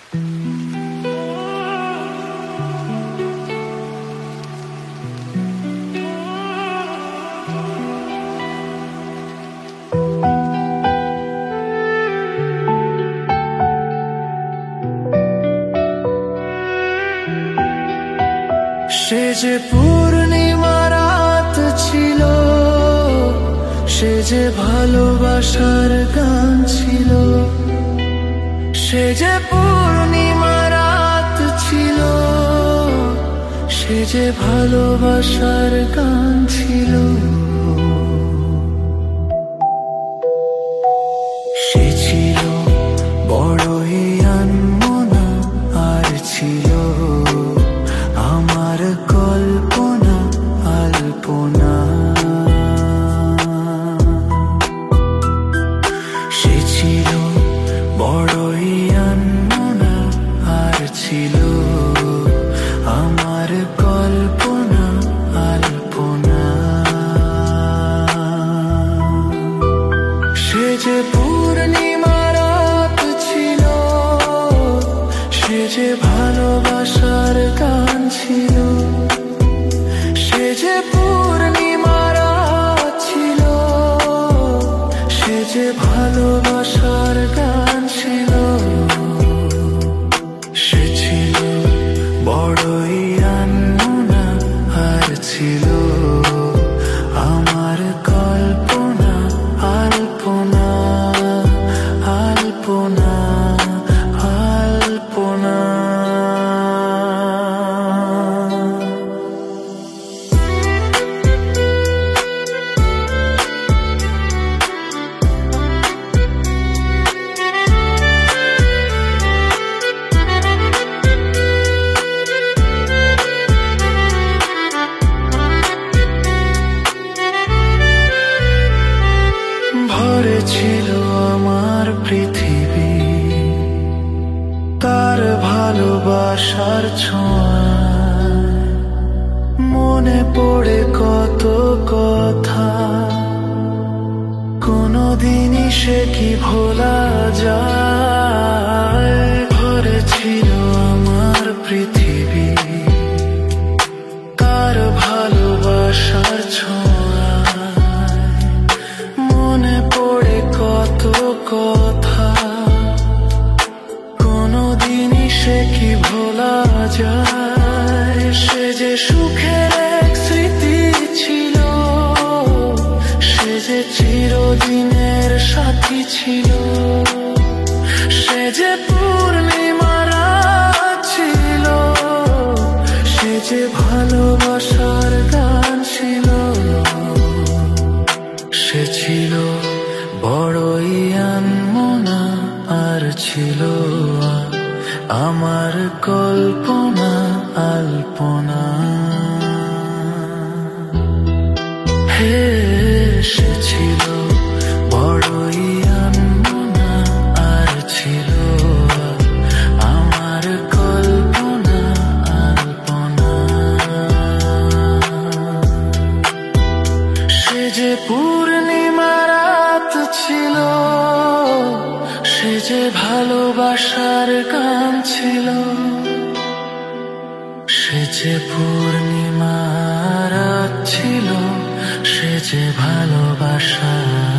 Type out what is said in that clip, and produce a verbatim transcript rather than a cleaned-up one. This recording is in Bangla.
সে যে পূর্ণিমা রাত ছিল, সে যে ভালোবাসার গান ছিল। সে যে পূর্ণিমা রাত ছিল, সে যে ভালোবাসার গান ছিল। সে ছিল বড়ই আনমনা, আর ছিল আমার কল্পনা আলপনা। সে ছিল বড়ই আনমনা, আর ছিল আমার কল্পনা আলপনা। সে যে পূর্ণিমা রাত ছিল, সে যে ভালোবাসার গান ছিল। সে যে পূর্ণিমা রাত ছিল, সে যে ভালোবাসার গান ছিল। সে ছিল বড়ই আনমনা, আর ছিল আমার কল্পনা আলপনা আলপনা আলপনা। ভরে ছিল আমার পৃথিবী তার ভালোবাসার ছোঁয়ায়। মনে পড়ে কত কথা, কোনদিনই সে কি ভোলা যায়। ভরে ছিল আমার পৃথিবী তার ভালোবাসার ছোঁয়ায়। মনে পড়ে কত কথা, কোনদিনই সে কি ভোলা যায়। সে যে সুখের এক স্মৃতি ছিল, সে যে চিরদিনের সাথী ছিল। সে যে পূর্ণিমা রাত ছিল, সে যে ভালোবাসার গান ছিল। সে ছিল বড়ই আনমনা, আর ছিল আমার কল্পনা আলপনা। হে সে ছিল বড়ই আনমনা, আর ছিল আমার কল্পনা আলপনা। সে যে পূর্ণিমা রাত ছিল, সে যে ভালোবাসার গান ছিল। সে যে পূর্ণিমা রাত ছিল, সে যে ভালোবাসা।